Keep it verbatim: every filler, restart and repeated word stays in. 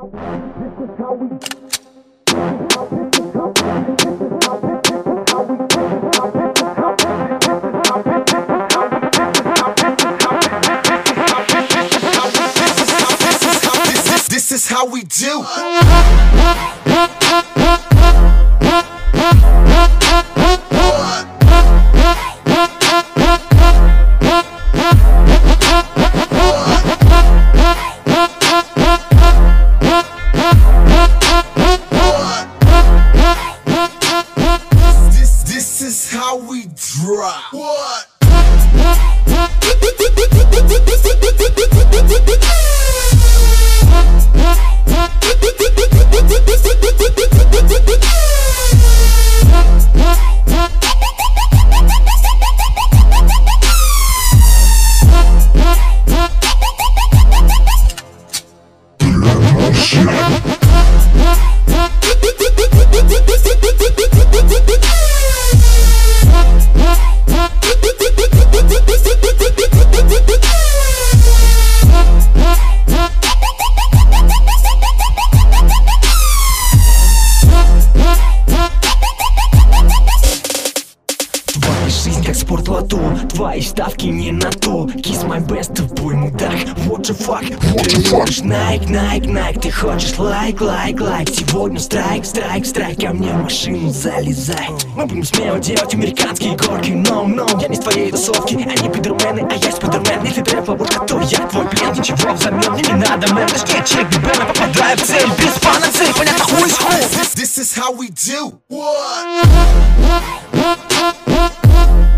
This is how we do. This, this is how we drop. What? Жизнь как спортлото, твои ставки не на то. Kiss my best, твой мудак, what the fuck. Ты хочешь Nike, Nike, Nike, ты хочешь лайк, лайк, лайк. Сегодня страйк, страйк, страйк, ко мне в машину залезай. Мы будем смело делать американские горки, no, no. Я не с твоей тусовки, они пидормены, а я спидермен. Если ты рэп-ловушка, то я твой клиент, ничего взамен мне не надо, мэн. Жди чек, бибена, попадаю в цель, без панацеи, понятно, хуй с хуй. This is how we do. What?